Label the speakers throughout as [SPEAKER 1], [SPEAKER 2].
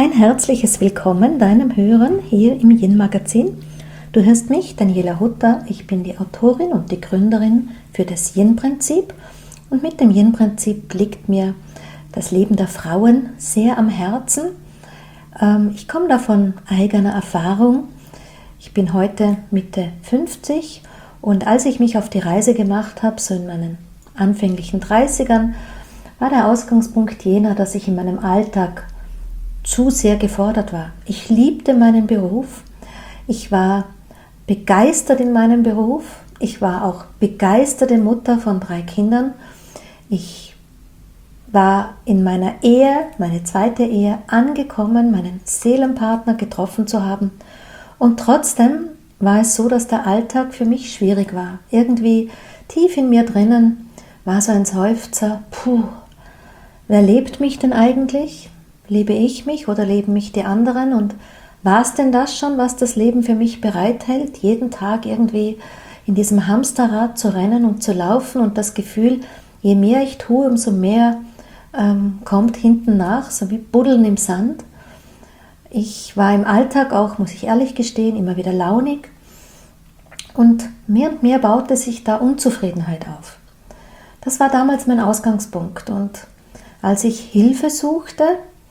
[SPEAKER 1] Ein herzliches Willkommen deinem Hören hier im Yin-Magazin. Du hörst mich, Daniela Hutter. Ich bin die Autorin und die Gründerin für das Yin-Prinzip. Und mit dem Yin-Prinzip liegt mir das Leben der Frauen sehr am Herzen. Ich komme da von eigener Erfahrung. Ich bin heute Mitte 50 und als ich mich auf die Reise gemacht habe, so in meinen anfänglichen 30ern, war der Ausgangspunkt jener, dass ich in meinem Alltag zu sehr gefordert war. Ich liebte meinen Beruf. Ich war begeistert in meinem Beruf. Ich war auch begeisterte Mutter von 3 Kindern. Ich war in meiner Ehe, meine zweite Ehe, angekommen, meinen Seelenpartner getroffen zu haben. Und trotzdem war es so, dass der Alltag für mich schwierig war. Irgendwie tief in mir drinnen war so ein Seufzer, wer lebt mich denn eigentlich? Lebe ich mich oder leben mich die anderen? Und war es denn das schon, was das Leben für mich bereithält? Jeden Tag irgendwie in diesem Hamsterrad zu rennen und zu laufen und das Gefühl, je mehr ich tue, umso mehr kommt hinten nach, so wie Buddeln im Sand. Ich war im Alltag auch, muss ich ehrlich gestehen, immer wieder launig und mehr baute sich da Unzufriedenheit auf. Das war damals mein Ausgangspunkt und als ich Hilfe suchte,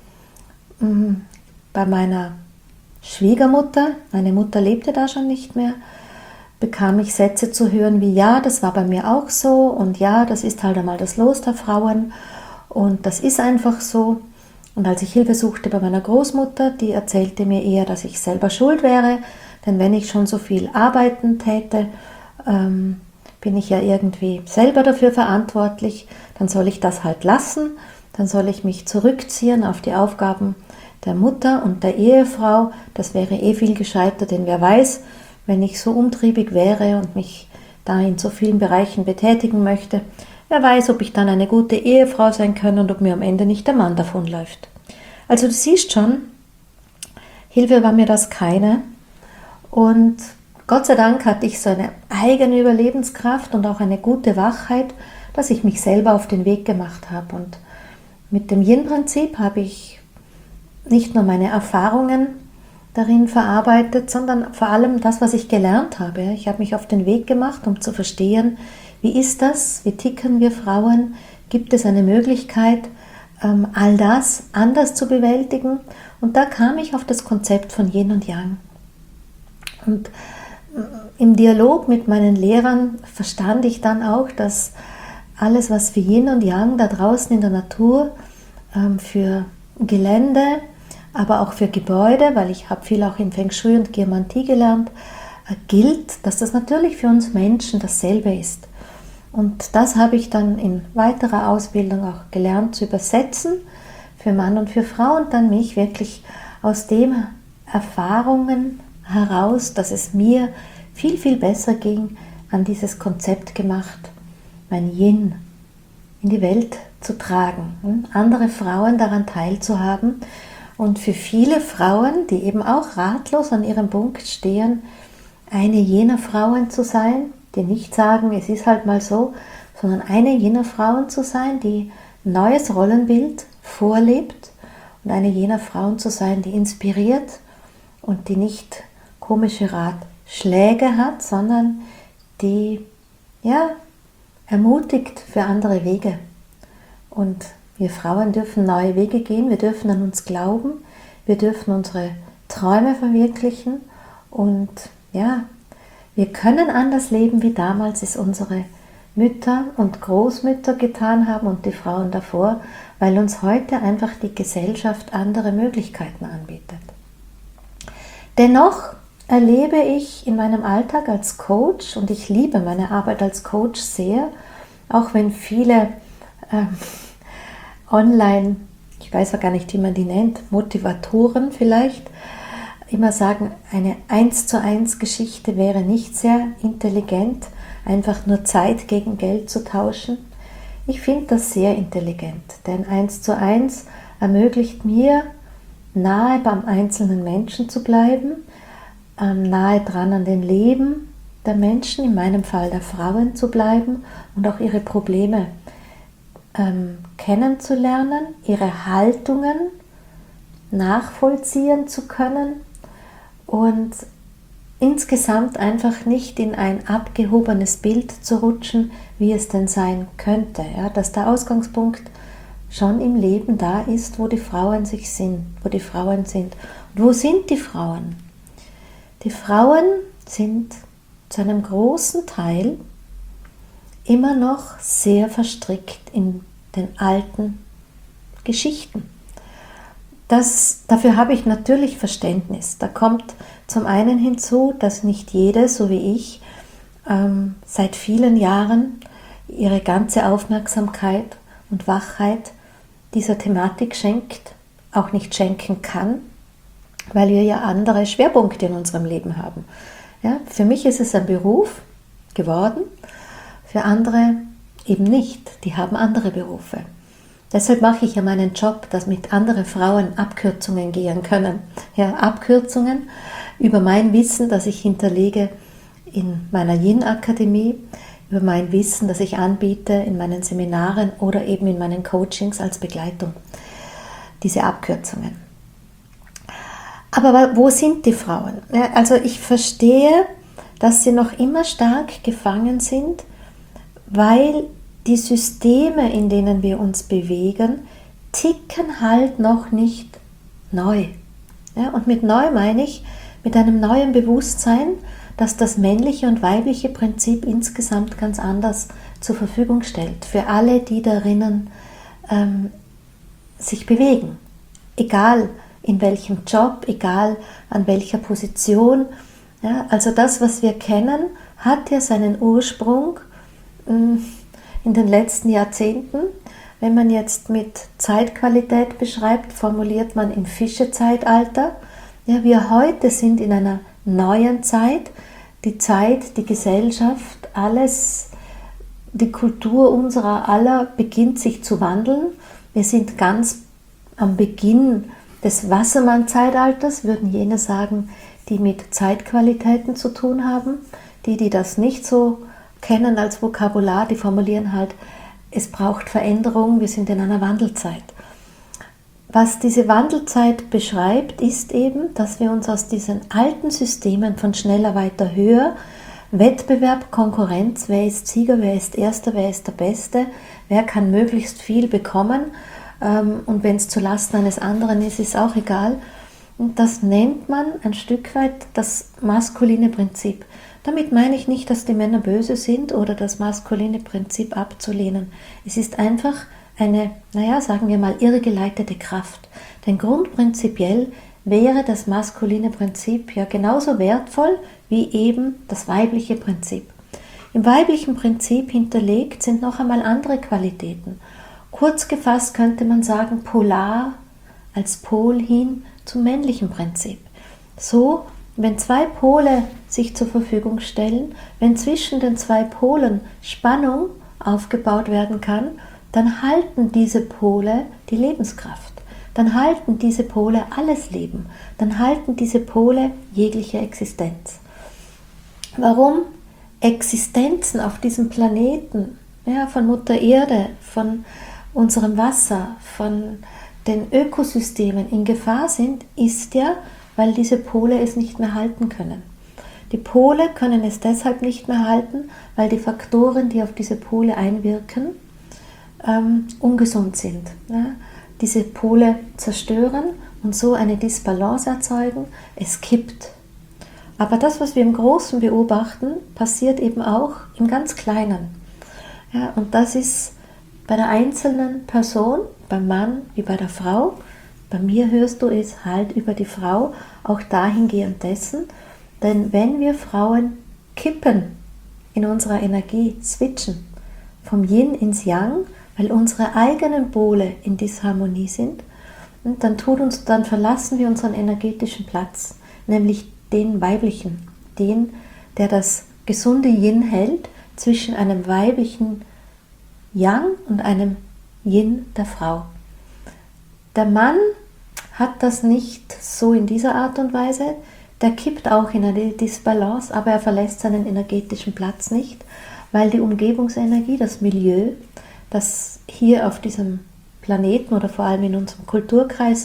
[SPEAKER 1] bei meiner Schwiegermutter, meine Mutter lebte da schon nicht mehr, bekam ich Sätze zu hören wie, ja, das war bei mir auch so und ja, das ist halt einmal das Los der Frauen und das ist einfach so. Und als ich Hilfe suchte bei meiner Großmutter, die erzählte mir eher, dass ich selber schuld wäre, denn wenn ich schon so viel arbeiten täte, bin ich ja irgendwie selber dafür verantwortlich, dann soll ich das halt lassen, dann soll ich mich zurückziehen auf die Aufgaben der Mutter und der Ehefrau. Das wäre viel gescheiter, denn wer weiß, wenn ich so umtriebig wäre und mich da in so vielen Bereichen betätigen möchte, wer weiß, ob ich dann eine gute Ehefrau sein kann und ob mir am Ende nicht der Mann davonläuft. Also du siehst schon, Hilfe war mir das keine und Gott sei Dank hatte ich so eine eigene Überlebenskraft und auch eine gute Wachheit, dass ich mich selber auf den Weg gemacht habe. Und mit dem Yin-Prinzip habe ich nicht nur meine Erfahrungen darin verarbeitet, sondern vor allem das, was ich gelernt habe. Ich habe mich auf den Weg gemacht, um zu verstehen, wie ist das, wie ticken wir Frauen, gibt es eine Möglichkeit, all das anders zu bewältigen. Und da kam ich auf das Konzept von Yin und Yang. Und im Dialog mit meinen Lehrern verstand ich dann auch, dass alles, was für Yin und Yang da draußen in der Natur, für Gelände, aber auch für Gebäude, weil ich habe viel auch in Feng Shui und Geomantie gelernt, gilt, dass das natürlich für uns Menschen dasselbe ist. Und das habe ich dann in weiterer Ausbildung auch gelernt zu übersetzen für Mann und für Frau und dann mich wirklich aus den Erfahrungen heraus, dass es mir viel besser ging, an dieses Konzept gemacht, mein Yin in die Welt zu tragen, andere Frauen daran teilzuhaben und für viele Frauen, die eben auch ratlos an ihrem Punkt stehen, eine jener Frauen zu sein, die nicht sagen, es ist halt mal so, sondern eine jener Frauen zu sein, die ein neues Rollenbild vorlebt und eine jener Frauen zu sein, die inspiriert und die nicht komische Ratschläge hat, sondern die ermutigt für andere Wege. Und wir Frauen dürfen neue Wege gehen, wir dürfen an uns glauben, wir dürfen unsere Träume verwirklichen und wir können anders leben, wie damals es unsere Mütter und Großmütter getan haben und die Frauen davor, weil uns heute einfach die Gesellschaft andere Möglichkeiten anbietet. Dennoch erlebe ich in meinem Alltag als Coach, und ich liebe meine Arbeit als Coach sehr, auch wenn viele online, ich weiß ja gar nicht, wie man die nennt, Motivatoren vielleicht, immer sagen, eine 1:1 Geschichte wäre nicht sehr intelligent, einfach nur Zeit gegen Geld zu tauschen. Ich finde das sehr intelligent, denn 1:1 ermöglicht mir, nahe beim einzelnen Menschen zu bleiben, nahe dran an den Leben der Menschen, in meinem Fall der Frauen zu bleiben und auch ihre Probleme kennenzulernen, ihre Haltungen nachvollziehen zu können und insgesamt einfach nicht in ein abgehobenes Bild zu rutschen, wie es denn sein könnte. Ja, dass der Ausgangspunkt schon im Leben da ist, wo die Frauen sind. Und wo sind die Frauen? Die Frauen sind zu einem großen Teil immer noch sehr verstrickt in den alten Geschichten. Dafür habe ich natürlich Verständnis. Da kommt zum einen hinzu, dass nicht jede, so wie ich, seit vielen Jahren ihre ganze Aufmerksamkeit und Wachheit dieser Thematik schenkt, auch nicht schenken kann, weil wir ja andere Schwerpunkte in unserem Leben haben. Ja, für mich ist es ein Beruf geworden, für andere eben nicht. Die haben andere Berufe. Deshalb mache ich ja meinen Job, damit andere Frauen Abkürzungen gehen können. Ja, Abkürzungen über mein Wissen, das ich hinterlege in meiner Yin-Akademie, über mein Wissen, das ich anbiete in meinen Seminaren oder eben in meinen Coachings als Begleitung. Diese Abkürzungen. Aber wo sind die Frauen? Ja, also ich verstehe, dass sie noch immer stark gefangen sind, weil die Systeme, in denen wir uns bewegen, ticken halt noch nicht neu. Ja, und mit neu meine ich mit einem neuen Bewusstsein, dass das männliche und weibliche Prinzip insgesamt ganz anders zur Verfügung stellt. Für alle, die darinnen sich bewegen. Egal in welchem Job, egal an welcher Position. Ja, also das, was wir kennen, hat ja seinen Ursprung in den letzten Jahrzehnten. Wenn man jetzt mit Zeitqualität beschreibt, formuliert man im Fischezeitalter. Ja, wir heute sind in einer neuen Zeit. Die Zeit, die Gesellschaft, alles, die Kultur unserer aller beginnt sich zu wandeln. Wir sind ganz am Beginn des Wassermann-Zeitalters, würden jene sagen, die mit Zeitqualitäten zu tun haben. Die das nicht so kennen als Vokabular, die formulieren halt, es braucht Veränderung, wir sind in einer Wandelzeit. Was diese Wandelzeit beschreibt, ist eben, dass wir uns aus diesen alten Systemen von schneller, weiter, höher, Wettbewerb, Konkurrenz, wer ist Sieger, wer ist Erster, wer ist der Beste, wer kann möglichst viel bekommen, und wenn es zulasten eines anderen ist, ist auch egal. Und das nennt man ein Stück weit das maskuline Prinzip. Damit meine ich nicht, dass die Männer böse sind oder das maskuline Prinzip abzulehnen. Es ist einfach eine, sagen wir mal, irrgeleitete Kraft. Denn grundprinzipiell wäre das maskuline Prinzip ja genauso wertvoll wie eben das weibliche Prinzip. Im weiblichen Prinzip hinterlegt sind noch einmal andere Qualitäten. Kurz gefasst könnte man sagen, polar als Pol hin zum männlichen Prinzip. So, wenn zwei Pole sich zur Verfügung stellen, wenn zwischen den zwei Polen Spannung aufgebaut werden kann, dann halten diese Pole die Lebenskraft. Dann halten diese Pole alles Leben. Dann halten diese Pole jegliche Existenz. Warum Existenzen auf diesem Planeten, von Mutter Erde, von unserem Wasser, von den Ökosystemen in Gefahr sind, ist ja, weil diese Pole es nicht mehr halten können. Die Pole können es deshalb nicht mehr halten, weil die Faktoren, die auf diese Pole einwirken, ungesund sind. Ja? Diese Pole zerstören und so eine Disbalance erzeugen, es kippt. Aber das, was wir im Großen beobachten, passiert eben auch im ganz Kleinen. Ja, und das ist bei der einzelnen Person, beim Mann wie bei der Frau. Bei mir hörst du es halt über die Frau, auch dahingehend dessen. Denn wenn wir Frauen kippen in unserer Energie, switchen vom Yin ins Yang, weil unsere eigenen Pole in Disharmonie sind, und dann verlassen wir unseren energetischen Platz, nämlich den weiblichen, den, der das gesunde Yin hält zwischen einem weiblichen Yang und einem Yin der Frau. Der Mann hat das nicht so in dieser Art und Weise, der kippt auch in eine Disbalance, aber er verlässt seinen energetischen Platz nicht, weil die Umgebungsenergie, das Milieu, das hier auf diesem Planeten oder vor allem in unserem Kulturkreis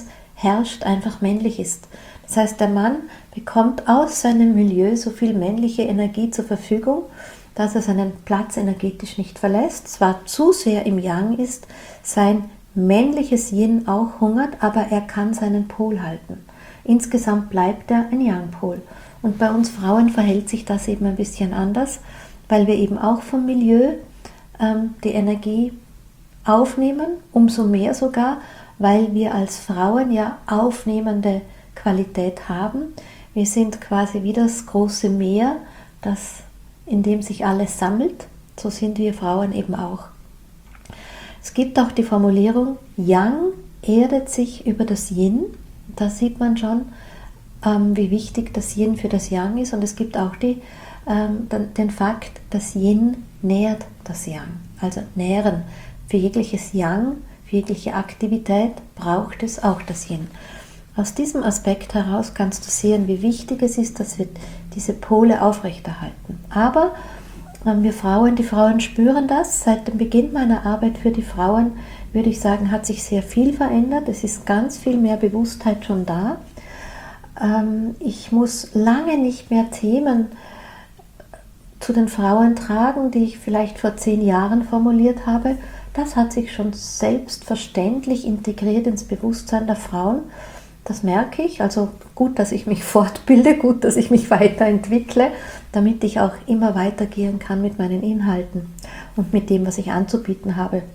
[SPEAKER 1] herrscht, einfach männlich ist. Das heißt, der Mann bekommt aus seinem Milieu so viel männliche Energie zur Verfügung, dass er seinen Platz energetisch nicht verlässt, zwar zu sehr im Yang ist, sein männliches Yin auch hungert, aber er kann seinen Pol halten. Insgesamt bleibt er ein Yang-Pol. Und bei uns Frauen verhält sich das eben ein bisschen anders, weil wir eben auch vom Milieu die Energie aufnehmen, umso mehr sogar, weil wir als Frauen ja aufnehmende Qualität haben. Wir sind quasi wie das große Meer, in dem sich alles sammelt. So sind wir Frauen eben auch. Es gibt auch die Formulierung, Yang erdet sich über das Yin. Da sieht man schon, wie wichtig das Yin für das Yang ist. Und es gibt auch den Fakt, das Yin nährt das Yang. Also nähren. Für jegliches Yang, für jegliche Aktivität braucht es auch das Yin. Aus diesem Aspekt heraus kannst du sehen, wie wichtig es ist, dass wir diese Pole aufrechterhalten. Aber wir Frauen, die Frauen spüren das. Seit dem Beginn meiner Arbeit für die Frauen, würde ich sagen, hat sich sehr viel verändert. Es ist ganz viel mehr Bewusstheit schon da. Ich muss lange nicht mehr Themen zu den Frauen tragen, die ich vielleicht vor 10 Jahren formuliert habe. Das hat sich schon selbstverständlich integriert ins Bewusstsein der Frauen. Das merke ich, also gut, dass ich mich fortbilde, gut, dass ich mich weiterentwickle, damit ich auch immer weitergehen kann mit meinen Inhalten und mit dem, was ich anzubieten habe.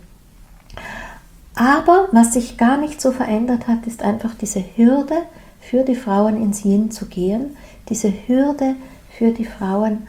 [SPEAKER 1] Aber was sich gar nicht so verändert hat, ist einfach diese Hürde für die Frauen ins Yin zu gehen, diese Hürde für die Frauen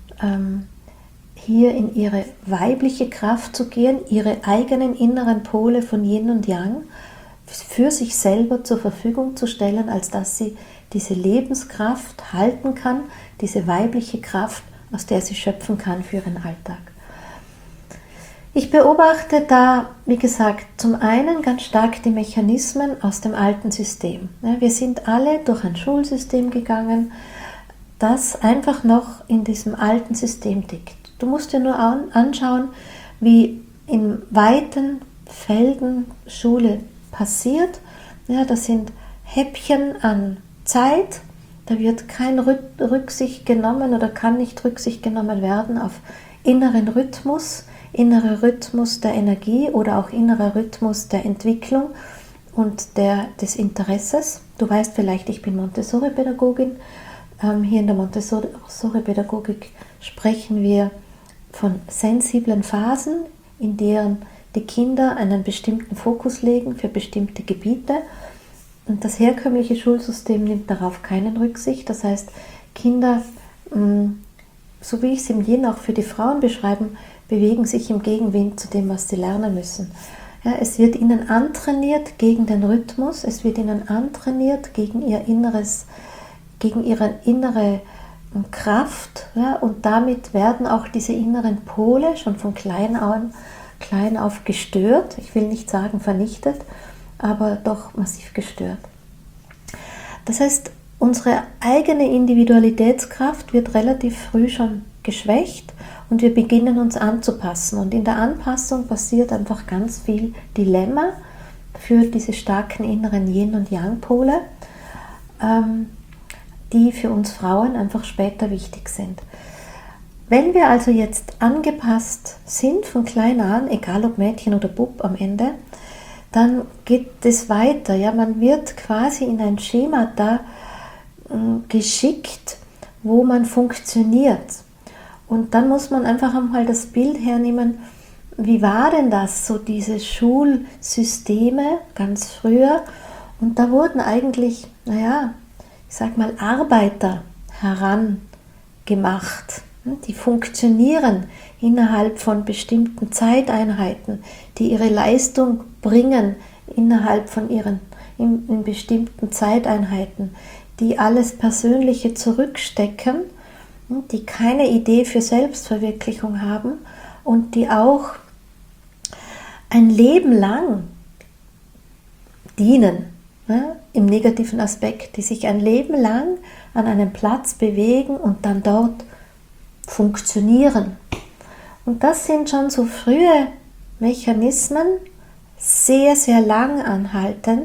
[SPEAKER 1] hier in ihre weibliche Kraft zu gehen, ihre eigenen inneren Pole von Yin und Yang für sich selber zur Verfügung zu stellen, als dass sie diese Lebenskraft halten kann, diese weibliche Kraft, aus der sie schöpfen kann für ihren Alltag. Ich beobachte da, wie gesagt, zum einen ganz stark die Mechanismen aus dem alten System. Wir sind alle durch ein Schulsystem gegangen, das einfach noch in diesem alten System tickt. Du musst dir nur anschauen, wie in weiten Felden Schule passiert. Ja, das sind Häppchen an Zeit, da wird keine Rücksicht genommen oder kann nicht Rücksicht genommen werden auf inneren Rhythmus, innerer Rhythmus der Energie oder auch innerer Rhythmus der Entwicklung und des Interesses. Du weißt vielleicht, ich bin Montessori-Pädagogin. Hier in der Montessori-Pädagogik sprechen wir von sensiblen Phasen, in deren die Kinder einen bestimmten Fokus legen für bestimmte Gebiete. Und das herkömmliche Schulsystem nimmt darauf keine Rücksicht. Das heißt, Kinder, so wie ich es im Yin auch für die Frauen beschreibe, bewegen sich im Gegenwind zu dem, was sie lernen müssen. Ja, es wird ihnen antrainiert gegen den Rhythmus, es wird ihnen antrainiert gegen ihre innere Kraft, ja, und damit werden auch diese inneren Pole schon von klein auf gestört. Ich will nicht sagen vernichtet, aber doch massiv gestört. Das heißt, unsere eigene Individualitätskraft wird relativ früh schon geschwächt und wir beginnen uns anzupassen. Und in der Anpassung passiert einfach ganz viel Dilemma für diese starken inneren Yin- und Yang-Pole, die für uns Frauen einfach später wichtig sind. Wenn wir also jetzt angepasst sind von klein an, egal ob Mädchen oder Bub am Ende, dann geht es weiter. Ja, man wird quasi in ein Schema da geschickt, wo man funktioniert. Und dann muss man einfach einmal das Bild hernehmen, wie war denn das, so diese Schulsysteme ganz früher? Und da wurden eigentlich, ich sag mal, Arbeiter herangemacht. Die funktionieren innerhalb von bestimmten Zeiteinheiten, die ihre Leistung bringen innerhalb von in bestimmten Zeiteinheiten, die alles Persönliche zurückstecken, die keine Idee für Selbstverwirklichung haben und die auch ein Leben lang dienen, im negativen Aspekt, die sich ein Leben lang an einem Platz bewegen und dann dort funktionieren. Und das sind schon so frühe Mechanismen, sehr, sehr lang anhaltend,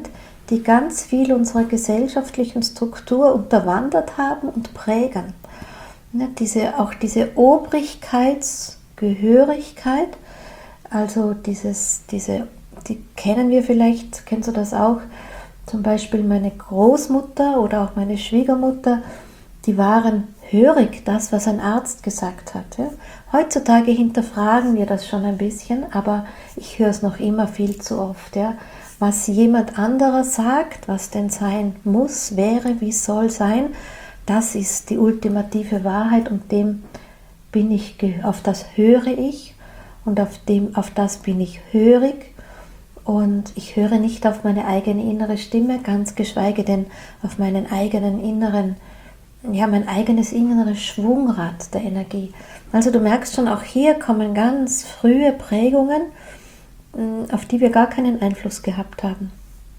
[SPEAKER 1] die ganz viel unserer gesellschaftlichen Struktur unterwandert haben und prägen. Auch diese Obrigkeitsgehörigkeit, also die kennen wir vielleicht, kennst du das auch? Zum Beispiel meine Großmutter oder auch meine Schwiegermutter, die waren hörig, das, was ein Arzt gesagt hat. Ja? Heutzutage hinterfragen wir das schon ein bisschen, aber ich höre es noch immer viel zu oft. Ja? Was jemand anderer sagt, was denn sein muss, wäre, wie soll sein, das ist die ultimative Wahrheit und auf das höre ich und auf das bin ich hörig. Und ich höre nicht auf meine eigene innere Stimme, ganz geschweige denn auf mein eigenes inneres Schwungrad der Energie. Also du merkst schon, auch hier kommen ganz frühe Prägungen, auf die wir gar keinen Einfluss gehabt haben.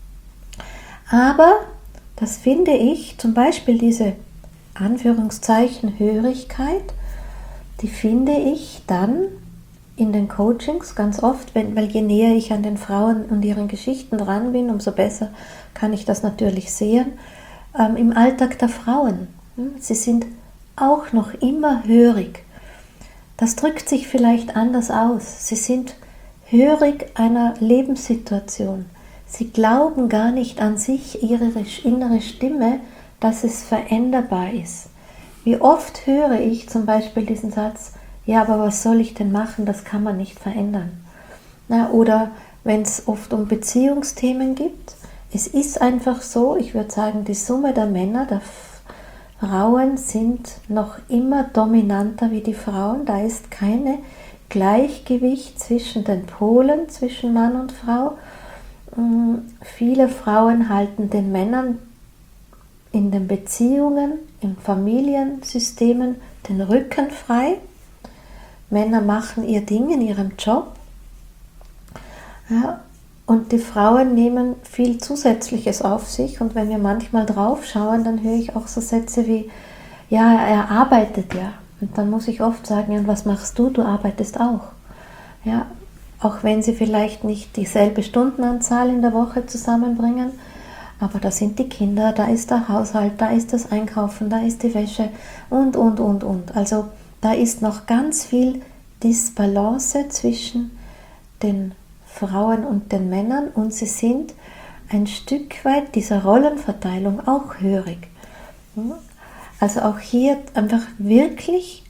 [SPEAKER 1] Aber das finde ich, zum Beispiel diese Anführungszeichen Hörigkeit, die finde ich dann in den Coachings ganz oft, weil je näher ich an den Frauen und ihren Geschichten dran bin, umso besser kann ich das natürlich sehen, im Alltag der Frauen. Sie sind auch noch immer hörig. Das drückt sich vielleicht anders aus. Sie sind hörig einer Lebenssituation. Sie glauben gar nicht an sich, ihre innere Stimme, dass es veränderbar ist. Wie oft höre ich zum Beispiel diesen Satz, ja, aber was soll ich denn machen, das kann man nicht verändern. Oder wenn es oft um Beziehungsthemen gibt, es ist einfach so, ich würde sagen, die Summe der Männer, der Frauen sind noch immer dominanter wie die Frauen, da ist keine Gleichgewicht zwischen den Polen, zwischen Mann und Frau. Viele Frauen halten den Männern in den Beziehungen, in Familiensystemen den Rücken frei. Männer machen ihr Ding in ihrem Job. Ja, und die Frauen nehmen viel Zusätzliches auf sich. Und wenn wir manchmal drauf schauen, dann höre ich auch so Sätze wie, ja, er arbeitet ja. Und dann muss ich oft sagen, ja, und was machst du? Du arbeitest auch. Ja, auch wenn sie vielleicht nicht dieselbe Stundenanzahl in der Woche zusammenbringen, aber da sind die Kinder, da ist der Haushalt, da ist das Einkaufen, da ist die Wäsche und. Also da ist noch ganz viel Disbalance zwischen den Frauen und den Männern und sie sind ein Stück weit dieser Rollenverteilung auch hörig. Also auch hier einfach wirklich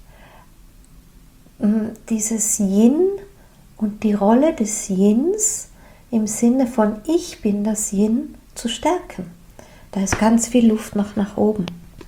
[SPEAKER 1] dieses Yin und die Rolle des Yins im Sinne von ich bin das Yin zu stärken. Da ist ganz viel Luft noch nach oben.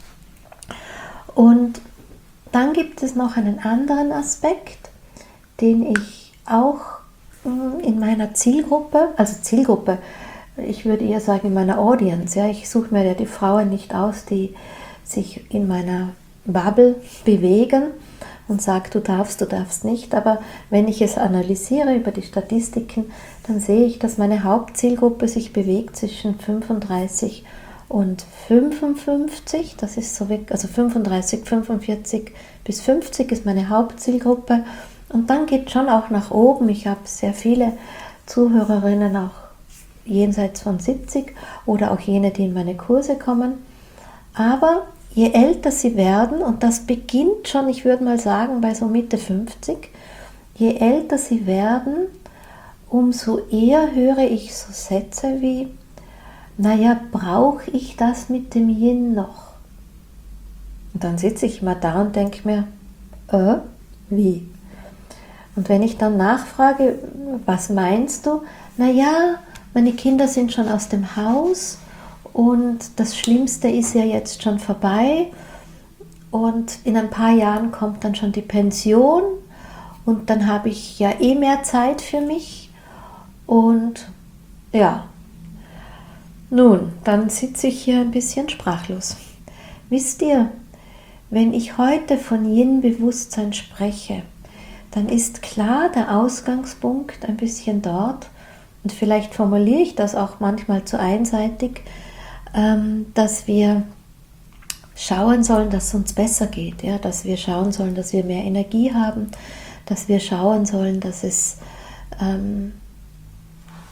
[SPEAKER 1] Und dann gibt es noch einen anderen Aspekt, den ich auch in meiner Zielgruppe, ich würde eher sagen in meiner Audience, ja, ich suche mir ja die Frauen nicht aus, die sich in meiner Bubble bewegen und sage, du darfst nicht, aber wenn ich es analysiere über die Statistiken, dann sehe ich, dass meine Hauptzielgruppe sich bewegt zwischen 35 und 55, das ist so weg, also 35, 45 bis 50 ist meine Hauptzielgruppe und dann geht schon auch nach oben. Ich habe sehr viele Zuhörerinnen auch jenseits von 70 oder auch jene, die in meine Kurse kommen. Aber je älter sie werden, und das beginnt schon, ich würde mal sagen, bei so Mitte 50, je älter sie werden, umso eher höre ich so Sätze wie, naja, brauche ich das mit dem Yin noch? Und dann sitze ich mal da und denke mir, wie? Und wenn ich dann nachfrage, was meinst du? Naja, meine Kinder sind schon aus dem Haus und das Schlimmste ist ja jetzt schon vorbei und in ein paar Jahren kommt dann schon die Pension und dann habe ich ja eh mehr Zeit für mich und ja, nun, dann sitze ich hier ein bisschen sprachlos. Wisst ihr, wenn ich heute von Yin-Bewusstsein spreche, dann ist klar der Ausgangspunkt ein bisschen dort und vielleicht formuliere ich das auch manchmal zu einseitig, dass wir schauen sollen, dass es uns besser geht, ja? Dass wir schauen sollen, dass wir mehr Energie haben, dass wir schauen sollen, dass es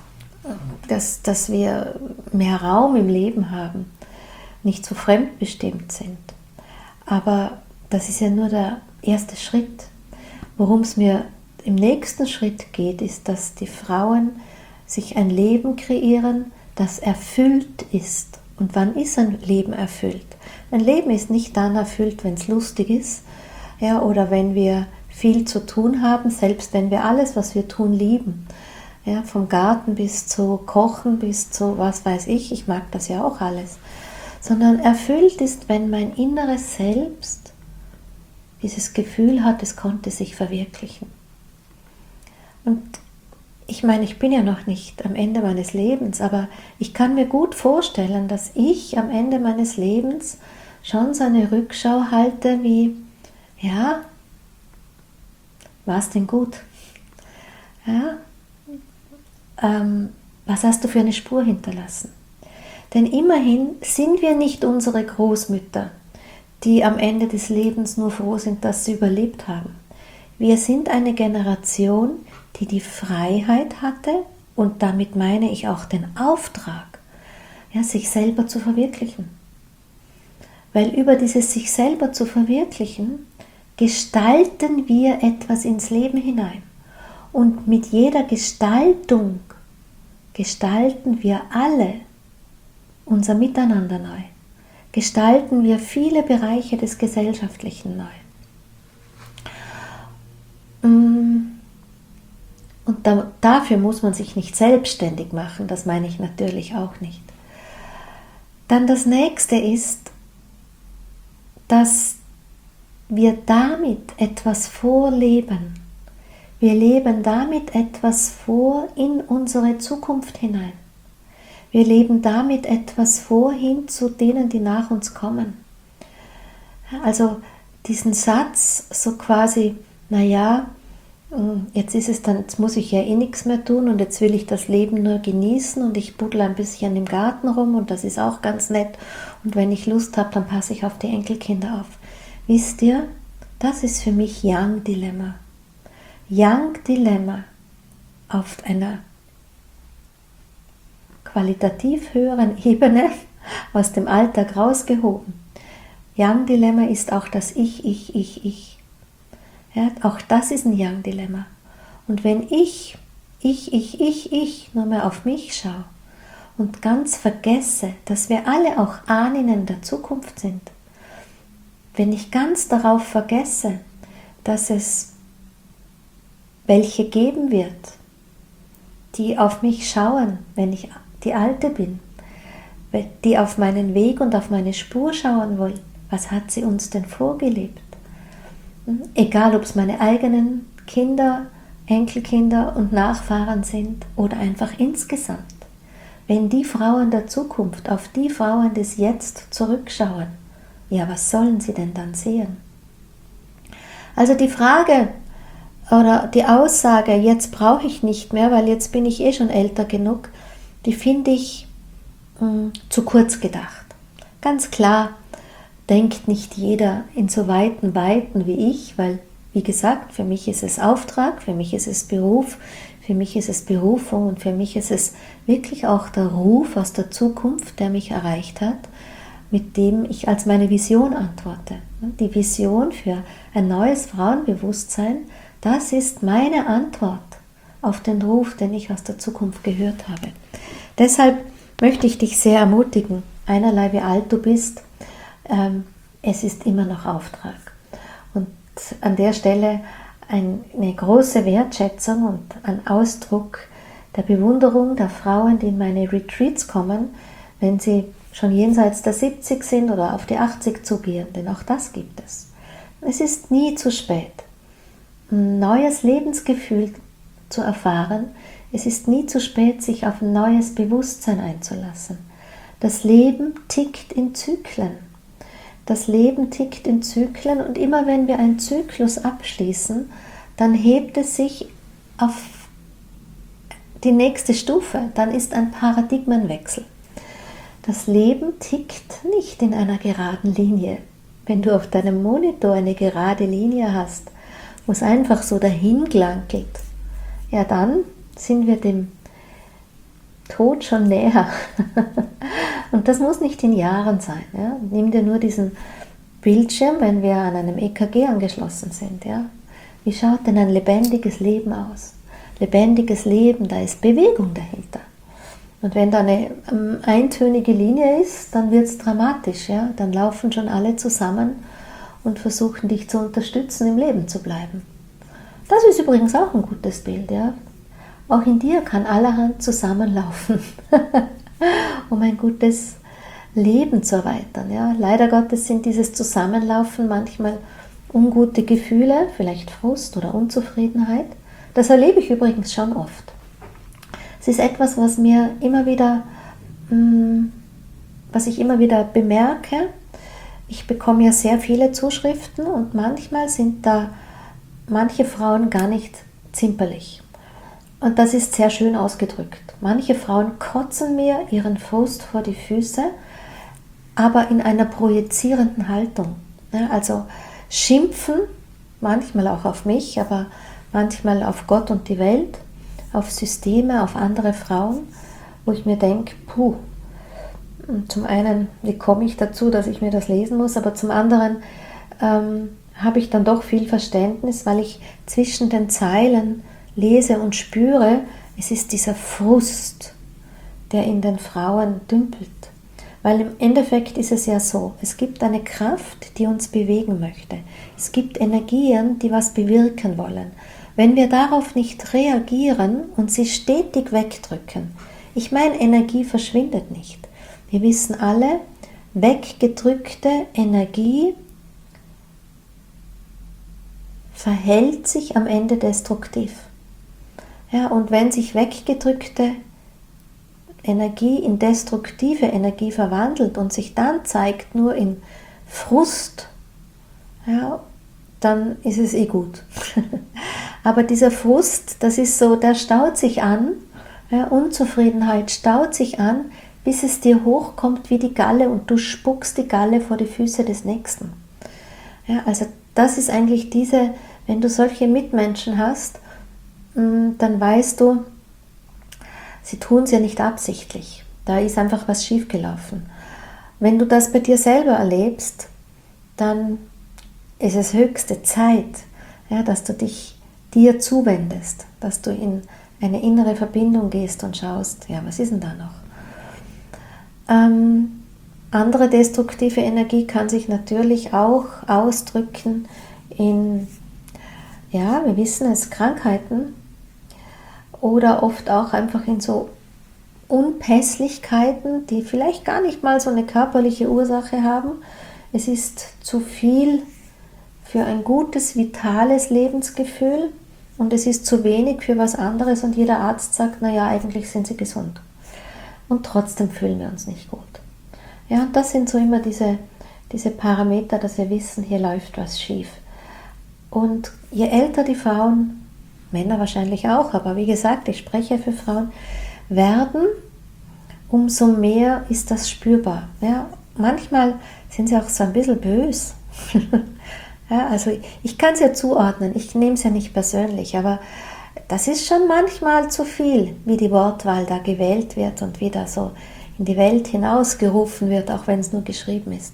[SPEAKER 1] dass wir mehr Raum im Leben haben, nicht so fremdbestimmt sind. Aber das ist ja nur der erste Schritt. Worum es mir im nächsten Schritt geht, ist, dass die Frauen sich ein Leben kreieren, das erfüllt ist. Und wann ist ein Leben erfüllt? Ein Leben ist nicht dann erfüllt, wenn es lustig ist, ja, oder wenn wir viel zu tun haben, selbst wenn wir alles, was wir tun, lieben. Ja, vom Garten bis zu Kochen, bis zu was weiß ich mag das ja auch alles. Sondern erfüllt ist, wenn mein inneres Selbst dieses Gefühl hat, es konnte sich verwirklichen. Und ich meine, ich bin ja noch nicht am Ende meines Lebens, aber ich kann mir gut vorstellen, dass ich am Ende meines Lebens schon so eine Rückschau halte wie, ja, war es denn gut? Ja, was hast du für eine Spur hinterlassen? Denn immerhin sind wir nicht unsere Großmütter, die am Ende des Lebens nur froh sind, dass sie überlebt haben. Wir sind eine Generation, die die Freiheit hatte, und damit meine ich auch den Auftrag, ja, sich selber zu verwirklichen. Weil über dieses sich selber zu verwirklichen, gestalten wir etwas ins Leben hinein. Und mit jeder Gestaltung gestalten wir alle unser Miteinander neu. Gestalten wir viele Bereiche des Gesellschaftlichen neu. Und dafür muss man sich nicht selbstständig machen, das meine ich natürlich auch nicht. Dann das nächste ist, dass wir damit etwas vorleben. Wir leben damit etwas vor in unsere Zukunft hinein. Wir leben damit etwas vor hin zu denen, die nach uns kommen. Also diesen Satz so quasi, naja, jetzt ist es dann, jetzt muss ich ja eh nichts mehr tun und jetzt will ich das Leben nur genießen und ich buddel ein bisschen im Garten rum und das ist auch ganz nett und wenn ich Lust habe, dann passe ich auf die Enkelkinder auf. Wisst ihr, das ist für mich Yang-Dilemma. Yang-Dilemma auf einer qualitativ höheren Ebene aus dem Alltag rausgehoben. Yang-Dilemma ist auch das Ich. Ja, auch das ist ein Yang-Dilemma. Und wenn ich nur mehr auf mich schaue und ganz vergesse, dass wir alle auch Ahnen der Zukunft sind, wenn ich ganz darauf vergesse, dass es welche geben wird, die auf mich schauen, wenn ich die Alte bin, die auf meinen Weg und auf meine Spur schauen wollen, was hat sie uns denn vorgelebt? Egal, ob es meine eigenen Kinder, Enkelkinder und Nachfahren sind oder einfach insgesamt. Wenn die Frauen der Zukunft auf die Frauen des Jetzt zurückschauen, ja, was sollen sie denn dann sehen? Also die Frage oder die Aussage, jetzt brauche ich nicht mehr, weil jetzt bin ich eh schon älter genug, die finde ich zu kurz gedacht. Ganz klar, denkt nicht jeder in so weiten Weiten wie ich, weil, wie gesagt, für mich ist es Auftrag, für mich ist es Beruf, für mich ist es Berufung und für mich ist es wirklich auch der Ruf aus der Zukunft, der mich erreicht hat, mit dem ich als meine Vision antworte. Die Vision für ein neues Frauenbewusstsein, das ist meine Antwort auf den Ruf, den ich aus der Zukunft gehört habe. Deshalb möchte ich dich sehr ermutigen, einerlei wie alt du bist, es ist immer noch Auftrag. Und an der Stelle eine große Wertschätzung und ein Ausdruck der Bewunderung der Frauen, die in meine Retreats kommen, wenn sie schon jenseits der 70 sind oder auf die 80 zugehen, denn auch das gibt es. Es ist nie zu spät, ein neues Lebensgefühl zu erfahren. Es ist nie zu spät, sich auf ein neues Bewusstsein einzulassen. Das Leben tickt in Zyklen. Das Leben tickt in Zyklen und immer wenn wir einen Zyklus abschließen, dann hebt es sich auf die nächste Stufe, dann ist ein Paradigmenwechsel. Das Leben tickt nicht in einer geraden Linie. Wenn du auf deinem Monitor eine gerade Linie hast, wo es einfach so dahin glankelt, ja dann sind wir dem Tod schon näher. Und das muss nicht in Jahren sein. Ja? Nimm dir nur diesen Bildschirm, wenn wir an einem EKG angeschlossen sind. Ja? Wie schaut denn ein lebendiges Leben aus? Lebendiges Leben, da ist Bewegung dahinter. Und wenn da eine eintönige Linie ist, dann wird es dramatisch. Ja? Dann laufen schon alle zusammen und versuchen dich zu unterstützen, im Leben zu bleiben. Das ist übrigens auch ein gutes Bild. Ja? Auch in dir kann allerhand zusammenlaufen, um ein gutes Leben zu erweitern. Ja? Leider Gottes sind dieses Zusammenlaufen manchmal ungute Gefühle, vielleicht Frust oder Unzufriedenheit. Das erlebe ich übrigens schon oft. Es ist etwas, was ich immer wieder bemerke. Ich bekomme ja sehr viele Zuschriften und manchmal sind da manche Frauen gar nicht zimperlich. Und das ist sehr schön ausgedrückt. Manche Frauen kotzen mir ihren Frust vor die Füße, aber in einer projizierenden Haltung. Ja, also schimpfen, manchmal auch auf mich, aber manchmal auf Gott und die Welt, auf Systeme, auf andere Frauen, wo ich mir denke, zum einen, wie komme ich dazu, dass ich mir das lesen muss, aber zum anderen habe ich dann doch viel Verständnis, weil ich zwischen den Zeilen lese und spüre, es ist dieser Frust, der in den Frauen dümpelt. Weil im Endeffekt ist es ja so, es gibt eine Kraft, die uns bewegen möchte. Es gibt Energien, die was bewirken wollen. Wenn wir darauf nicht reagieren und sie stetig wegdrücken, ich meine, Energie verschwindet nicht. Wir wissen alle, weggedrückte Energie verhält sich am Ende destruktiv. Ja, und wenn sich weggedrückte Energie in destruktive Energie verwandelt und sich dann zeigt nur in Frust, ja, dann ist es gut. Aber dieser Frust, das ist so, der staut sich an, ja, Unzufriedenheit staut sich an, bis es dir hochkommt wie die Galle und du spuckst die Galle vor die Füße des Nächsten. Ja, also das ist eigentlich wenn du solche Mitmenschen hast, dann weißt du, sie tun es ja nicht absichtlich. Da ist einfach was schiefgelaufen. Wenn du das bei dir selber erlebst, dann ist es höchste Zeit, ja, dass du dich dir zuwendest, dass du in eine innere Verbindung gehst und schaust, ja, was ist denn da noch? Andere destruktive Energie kann sich natürlich auch ausdrücken in, ja, wir wissen es, Krankheiten oder oft auch einfach in so Unpässlichkeiten, die vielleicht gar nicht mal so eine körperliche Ursache haben. Es ist zu viel für ein gutes, vitales Lebensgefühl und es ist zu wenig für was anderes und jeder Arzt sagt, naja, eigentlich sind sie gesund. Und trotzdem fühlen wir uns nicht gut. Ja, und das sind so immer diese Parameter, dass wir wissen, hier läuft was schief. Und je älter die Frauen, Männer wahrscheinlich auch, aber wie gesagt, ich spreche für Frauen, werden, umso mehr ist das spürbar. Ja, manchmal sind sie auch so ein bisschen böse. Ja, also ich kann es ja zuordnen, ich nehme es ja nicht persönlich, aber das ist schon manchmal zu viel, wie die Wortwahl da gewählt wird und wie da so in die Welt hinausgerufen wird, auch wenn es nur geschrieben ist.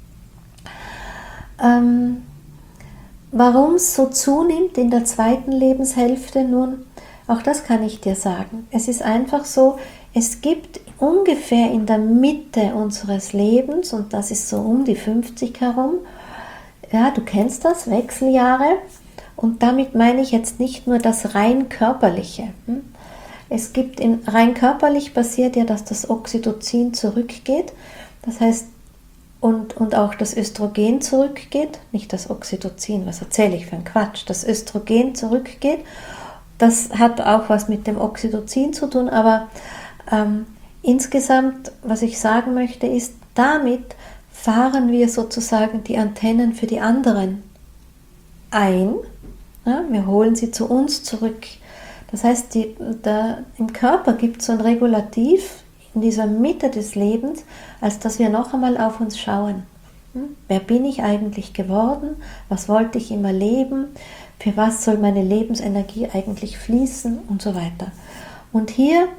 [SPEAKER 1] Warum es so zunimmt in der zweiten Lebenshälfte, nun, auch das kann ich dir sagen. Es ist einfach so, es gibt ungefähr in der Mitte unseres Lebens, und das ist so um die 50 herum, ja, du kennst das, Wechseljahre, und damit meine ich jetzt nicht nur das rein körperliche. Es gibt rein körperlich passiert ja, dass das Oxytocin zurückgeht, das heißt, und auch das Östrogen zurückgeht, nicht das Oxytocin, was erzähle ich für einen Quatsch, das Östrogen zurückgeht, das hat auch was mit dem Oxytocin zu tun, aber insgesamt, was ich sagen möchte, ist, damit fahren wir sozusagen die Antennen für die anderen ein, ja, wir holen sie zu uns zurück. Das heißt, im Körper gibt es so ein Regulativ in dieser Mitte des Lebens, als dass wir noch einmal auf uns schauen. Wer bin ich eigentlich geworden? Was wollte ich immer leben? Für was soll meine Lebensenergie eigentlich fließen? Und so weiter. Und hier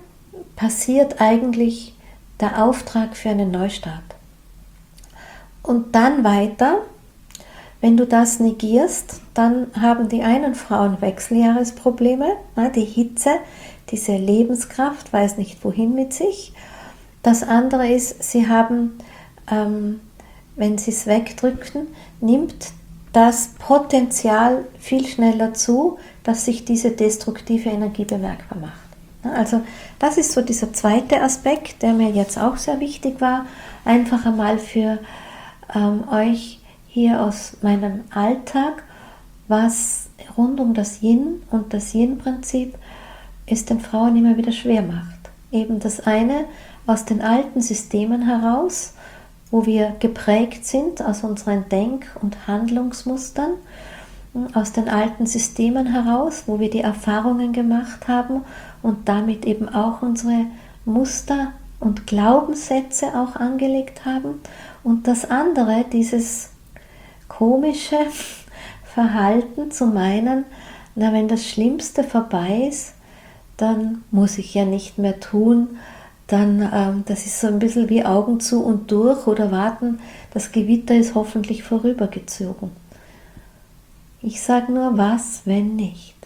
[SPEAKER 1] passiert eigentlich der Auftrag für einen Neustart. Und dann weiter, wenn du das negierst, dann haben die einen Frauen Wechseljahresprobleme, die Hitze, diese Lebenskraft, weiß nicht wohin mit sich. Das andere ist, sie haben, wenn sie es wegdrücken, nimmt das Potenzial viel schneller zu, dass sich diese destruktive Energie bemerkbar macht. Also das ist so dieser zweite Aspekt, der mir jetzt auch sehr wichtig war, einfach einmal für euch hier aus meinem Alltag, was rund um das Yin und das Yin-Prinzip es den Frauen immer wieder schwer macht. Eben das eine aus den alten Systemen heraus, wo wir geprägt sind aus unseren Denk- und Handlungsmustern, aus den alten Systemen heraus, wo wir die Erfahrungen gemacht haben und damit eben auch unsere Muster und Glaubenssätze auch angelegt haben. Und das andere, dieses komische Verhalten zu meinen, wenn das Schlimmste vorbei ist, dann muss ich ja nicht mehr tun, dann das ist so ein bisschen wie Augen zu und durch oder warten, das Gewitter ist hoffentlich vorübergezogen. Ich sage nur, was, wenn nicht?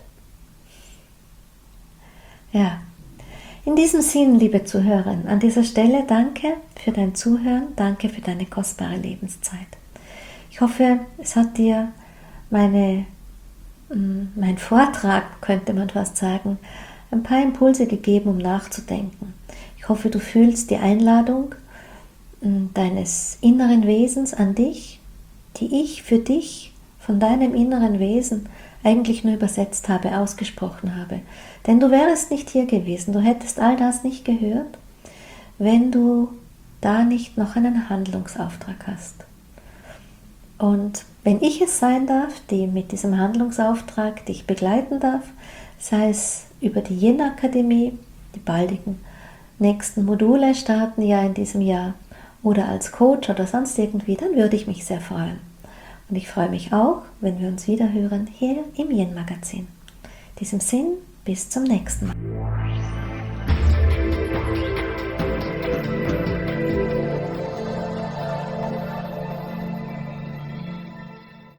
[SPEAKER 1] Ja, in diesem Sinn, liebe Zuhörerin, an dieser Stelle danke für dein Zuhören, danke für deine kostbare Lebenszeit. Ich hoffe, es hat dir mein Vortrag, könnte man fast sagen, ein paar Impulse gegeben, um nachzudenken. Ich hoffe, du fühlst die Einladung deines inneren Wesens an dich, die ich für dich von deinem inneren Wesen eigentlich nur übersetzt habe, ausgesprochen habe. Denn du wärst nicht hier gewesen, du hättest all das nicht gehört, wenn du da nicht noch einen Handlungsauftrag hast. Und wenn ich es sein darf, die mit diesem Handlungsauftrag dich begleiten darf, sei es über die Yin-Akademie, die baldigen nächsten Module starten ja in diesem Jahr, oder als Coach oder sonst irgendwie, dann würde ich mich sehr freuen. Und ich freue mich auch, wenn wir uns wieder hören hier im Yin-Magazin. In diesem Sinn, bis zum nächsten Mal.